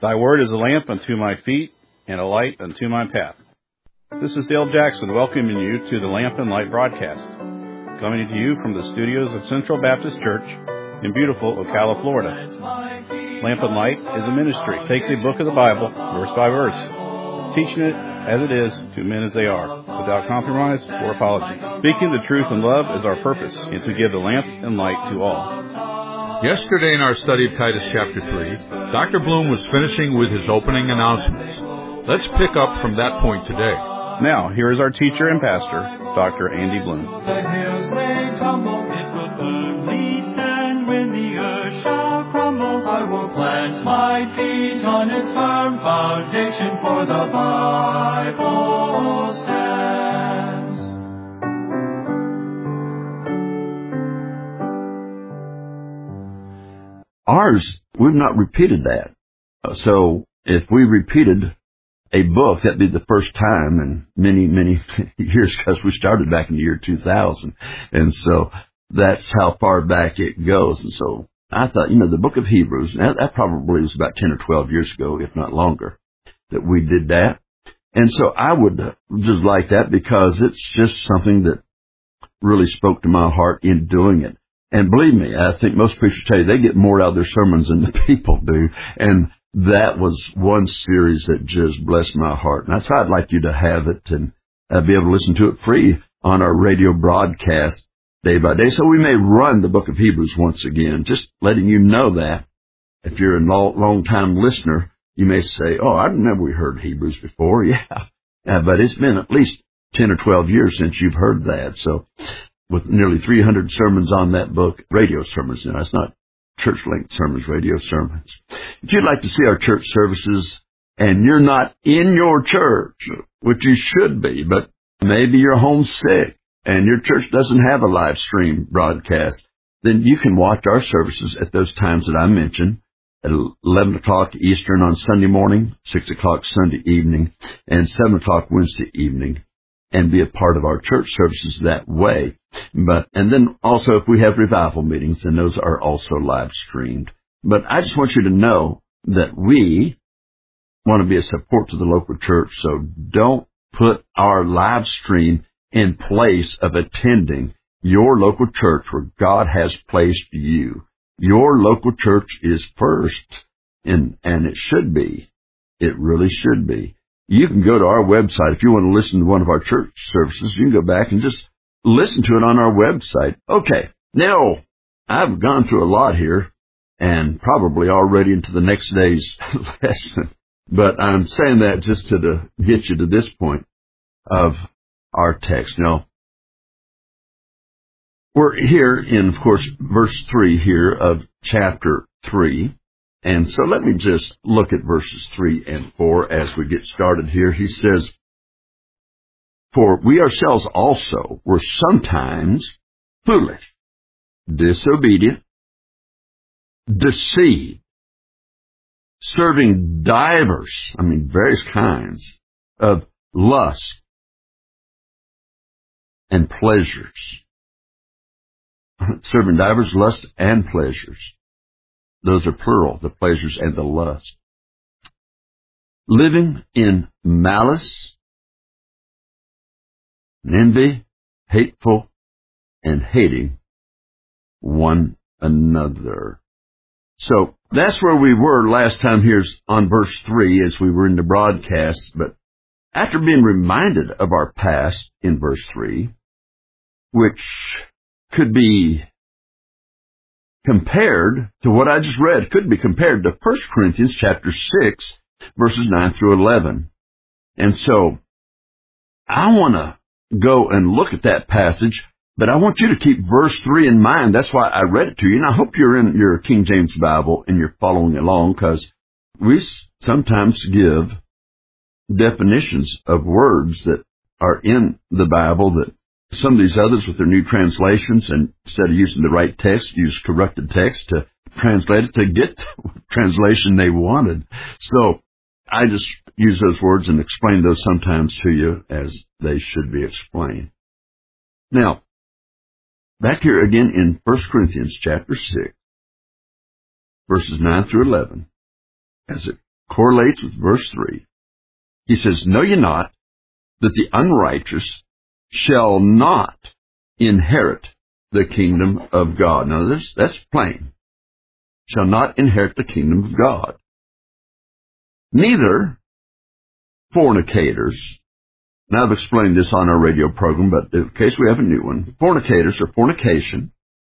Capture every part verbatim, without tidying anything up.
Thy word is a lamp unto my feet and a light unto my path. This is Dale Jackson welcoming you to the Lamp and Light broadcast, coming to you from the studios of Central Baptist Church in beautiful Ocala, Florida. Lamp and Light is a ministry. It takes a book of the Bible, verse by verse, teaching it as it is to men as they are, without compromise or apology. Speaking the truth in love is our purpose, and to give the lamp and light to all. Yesterday in our study of Titus chapter three, Doctor Bloom was finishing with his opening announcements. Let's pick up from that point today. Now, here is our teacher and pastor, Doctor Andy Bloom. The hills may tumble, it will firmly stand when the earth shall crumble. I will plant my feet on its firm foundation, for the Bible stands. Ours, we've not repeated that. So if we repeated a book, that'd be the first time in many, many years, because we started back in the year two thousand. And so that's how far back it goes. And so I thought, you know, the book of Hebrews, that, that probably was about ten or twelve years ago, if not longer, that we did that. And so I would just like that because it's just something that really spoke to my heart in doing it. And believe me, I think most preachers tell you they get more out of their sermons than the people do. And that was one series that just blessed my heart. And that's how I'd like you to have it and uh, be able to listen to it free on our radio broadcast day by day. So we may run the book of Hebrews once again, just letting you know that. If you're a long, long-time listener, you may say, oh, I remember we heard Hebrews before. Yeah. yeah, but it's been at least ten or twelve years since you've heard that. So with nearly three hundred sermons on that book, radio sermons, you know, it's not church-length sermons, radio sermons. If you'd like to see our church services and you're not in your church, which you should be, but maybe you're homesick and your church doesn't have a live stream broadcast, then you can watch our services at those times that I mentioned, at eleven o'clock Eastern on Sunday morning, six o'clock Sunday evening, and seven o'clock Wednesday evening, and be a part of our church services that way. But, and then also if we have revival meetings, and those are also live streamed. But I just want you to know that we want to be a support to the local church, so don't put our live stream in place of attending your local church where God has placed you. Your local church is first, and, and it should be. It really should be. You can go to our website. If you want to listen to one of our church services, you can go back and just listen to it on our website. Okay, now I've gone through a lot here and probably already into the next day's lesson, but I'm saying that just to the, get you to this point of our text. Now, we're here in, of course, verse three here of chapter three. And so let me just look at verses three and four as we get started here. He says, for we ourselves also were sometimes foolish, disobedient, deceived, serving divers, I mean various kinds of lust and pleasures. Serving divers, lust, and pleasures. Those are plural, the pleasures and the lust. Living in malice, envy, hateful, and hating one another. So that's where we were last time here on verse three as we were in the broadcast. But after being reminded of our past in verse three, which could be compared to what I just read, could be compared to First Corinthians chapter six, verses nine through eleven. And so I want to go and look at that passage, but I want you to keep verse three in mind. That's why I read it to you. And I hope you're in your King James Bible and you're following along, because we sometimes give definitions of words that are in the Bible that some of these others with their new translations, and instead of using the right text, use corrupted text to translate it to get the translation they wanted. So I just use those words and explain those sometimes to you as they should be explained. Now, back here again in First Corinthians chapter six, verses nine through eleven, as it correlates with verse three. He says, know ye not that the unrighteous shall not inherit the kingdom of God. Now, this, that's plain. Shall not inherit the kingdom of God. Neither fornicators. Now, I've explained this on our radio program, but in case we have a new one, fornicators or fornication.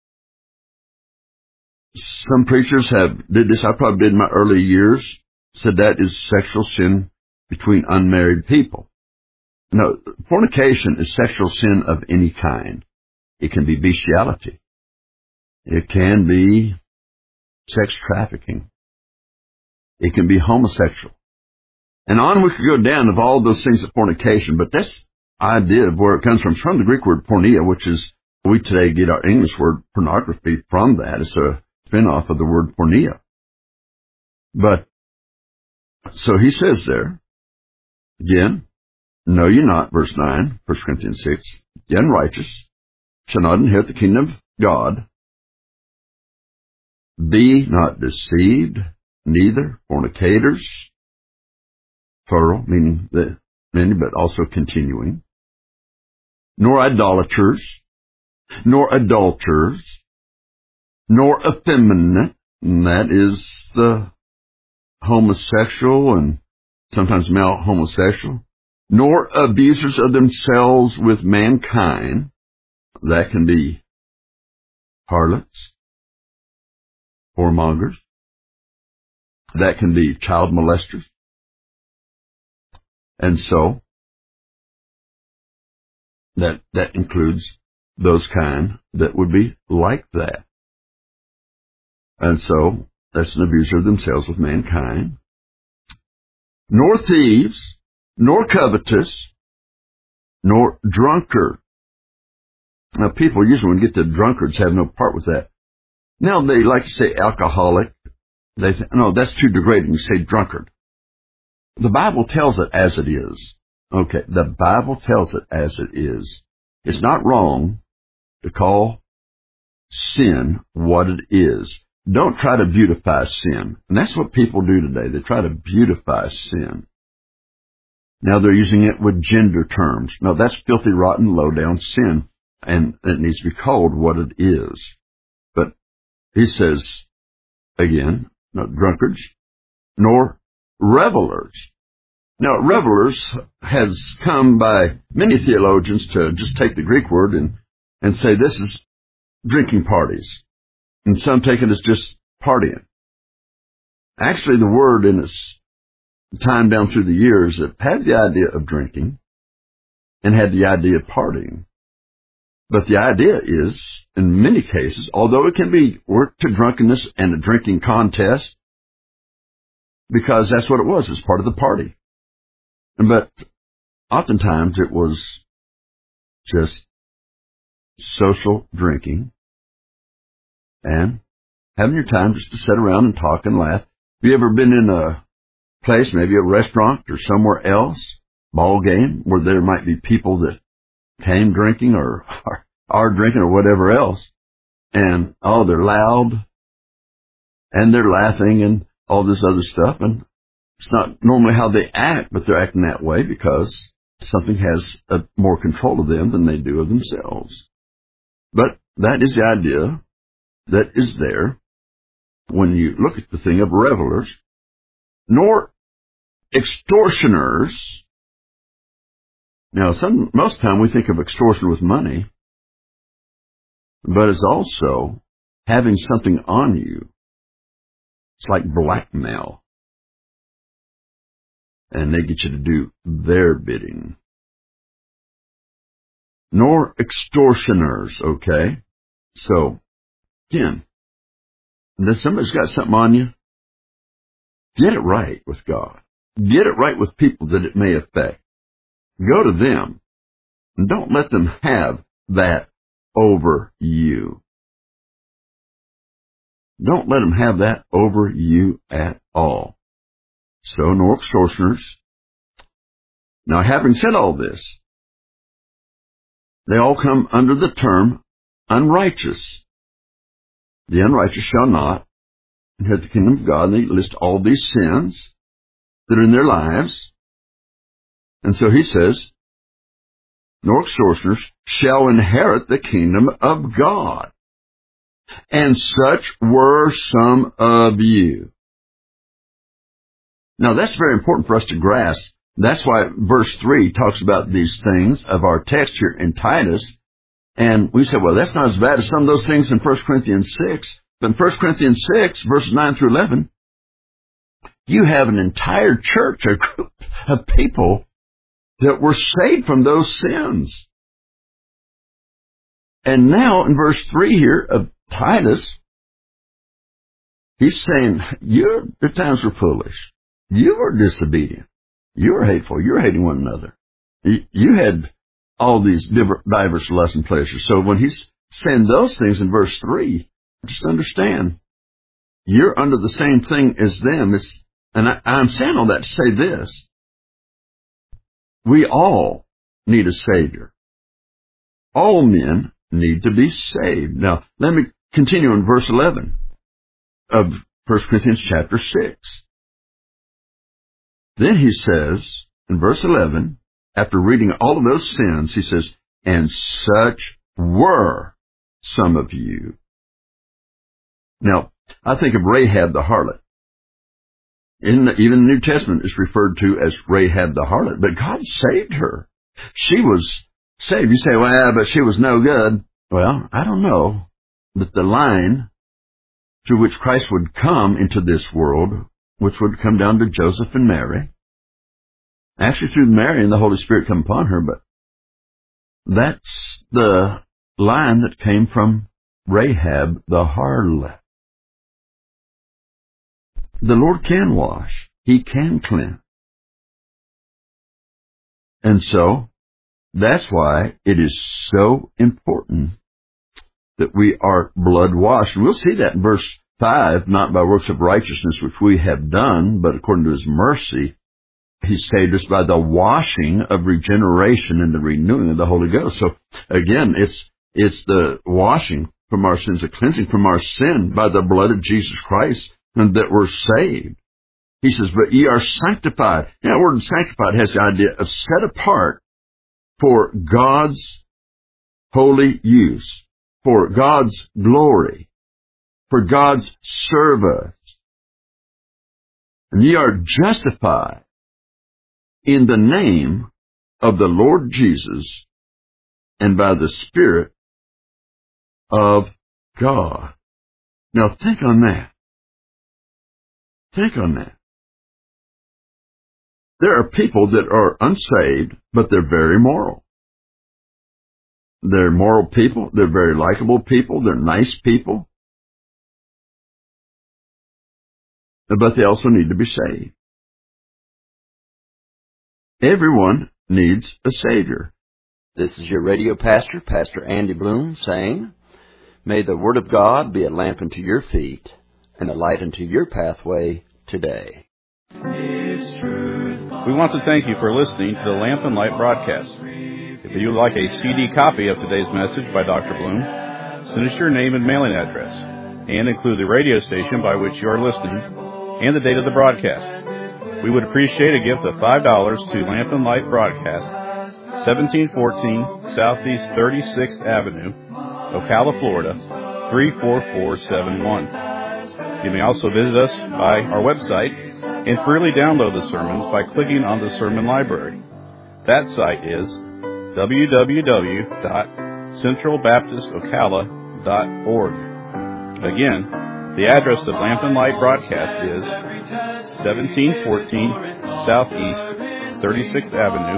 Some preachers have did this. I probably did in my early years. Said that is sexual sin between unmarried people. No, fornication is sexual sin of any kind. It can be bestiality. It can be sex trafficking. It can be homosexual. And on we could go down of all those things of fornication, but this idea of where it comes from is from the Greek word porneia, which is, we today get our English word pornography from that. It's a spin-off of the word porneia. But, so he says there, again, know ye not, verse nine, First Corinthians six, the unrighteous shall not inherit the kingdom of God. Be not deceived, neither fornicators, plural, meaning the many, but also continuing, nor idolaters, nor adulterers, nor effeminate, and that is the homosexual and sometimes male homosexual, nor abusers of themselves with mankind. That can be harlots, whoremongers. That can be child molesters. And so, that, that includes those kind that would be like that. And so, that's an abuser of themselves with mankind. Nor thieves, nor covetous, nor drunkard. Now, people usually, when you get to drunkards, have no part with that. Now, they like to say alcoholic. They say, no, that's too degrading. You say drunkard. The Bible tells it as it is. Okay, the Bible tells it as it is. It's not wrong to call sin what it is. Don't try to beautify sin. And that's what people do today. They try to beautify sin. Now they're using it with gender terms. No, that's filthy, rotten, low-down sin. And it needs to be called what it is. But he says, again, not drunkards, nor revelers. Now, revelers has come by many theologians to just take the Greek word and, and say this is drinking parties. And some take it as just partying. Actually, the word in its time down through the years it had the idea of drinking and had the idea of partying. But the idea is, in many cases, although it can be worked to drunkenness and a drinking contest, because that's what it was, it's part of the party. But oftentimes it was just social drinking and having your time just to sit around and talk and laugh. Have you ever been in a place, maybe a restaurant or somewhere else, ball game, where there might be people that came drinking or are drinking or whatever else, and, oh, they're loud, and they're laughing and all this other stuff, and it's not normally how they act, but they're acting that way because something has a, more control of them than they do of themselves. But that is the idea that is there when you look at the thing of revelers, nor extortioners. Now, some, most time we think of extortion with money, but it's also having something on you. It's like blackmail. And they get you to do their bidding. Nor extortioners, okay? So, again, if somebody's got something on you, get it right with God. Get it right with people that it may affect. Go to them, and don't let them have that over you. Don't let them have that over you at all. So, nor extortioners. Now, having said all this, they all come under the term unrighteous. The unrighteous shall not inherit the kingdom of God. And they list all these sins. that are in their lives. And so he says, nor extortioners shall inherit the kingdom of God. And such were some of you. Now that's very important for us to grasp. That's why verse three talks about these things of our text here in Titus. And we say, well, that's not as bad as some of those things in First Corinthians six. But in First Corinthians six, verses nine through eleven, you have an entire church, a group of people that were saved from those sins. And now in verse three here of Titus, he's saying, your times were foolish. You were disobedient. You were hateful. You were hating one another. You had all these diverse lusts and pleasures. So when he's saying those things in verse three, just understand, you're under the same thing as them. It's, and I, I'm saying all that to say this. We all need a Savior. All men need to be saved. Now, let me continue in verse eleven of First Corinthians chapter six. Then he says, in verse eleven, after reading all of those sins, he says, and such were some of you. Now, I think of Rahab the harlot. In the, even the New Testament is referred to as Rahab the harlot, but God saved her. She was saved. You say, well, but she was no good. Well, I don't know. But the line through which Christ would come into this world, which would come down to Joseph and Mary, actually through Mary and the Holy Spirit come upon her, but that's the line that came from Rahab the harlot. The Lord can wash. He can cleanse. And so, that's why it is so important that we are blood washed. And we'll see that in verse five, not by works of righteousness which we have done, but according to His mercy, He saved us by the washing of regeneration and the renewing of the Holy Ghost. So again, it's it's the washing from our sins, the cleansing from our sin by the blood of Jesus Christ, and that we're saved. He says, but ye are sanctified. Now, the word sanctified has the idea of set apart for God's holy use, for God's glory, for God's service. And ye are justified in the name of the Lord Jesus and by the Spirit of God. Now, think on that. Think on that. There are people that are unsaved, but they're very moral. They're moral people. They're very likable people. They're nice people. But they also need to be saved. Everyone needs a Savior. This is your radio pastor, Pastor Andy Bloom, saying, may the Word of God be a lamp unto your feet and a light unto your pathway today. We want to thank you for listening to the Lamp and Light broadcast. If you would like a C D copy of today's message by Doctor Bloom, send us your name and mailing address, and include the radio station by which you are listening and the date of the broadcast. We would appreciate a gift of five dollars to Lamp and Light Broadcast, seventeen fourteen Southeast thirty-sixth Avenue, Ocala, Florida, three four four seven one. You may also visit us by our website and freely download the sermons by clicking on the sermon library. That site is w w w dot central baptist ocala dot org. Again, the address of Lamp and Light Broadcast is seventeen fourteen Southeast thirty-sixth Avenue,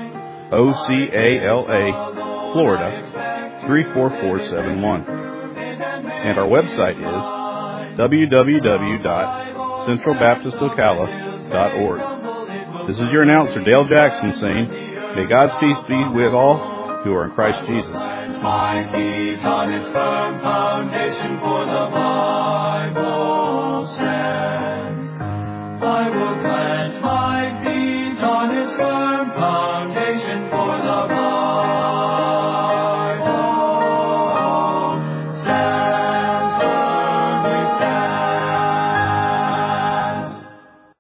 Ocala, Florida, three four four seven one. And our website is w w w dot central baptist ocala dot org. This is your announcer, Dale Jackson, saying, may God's peace be with all who are in Christ Jesus. My feet on its firm foundation, for the Bible stands. I will plant my feet on its firm foundation.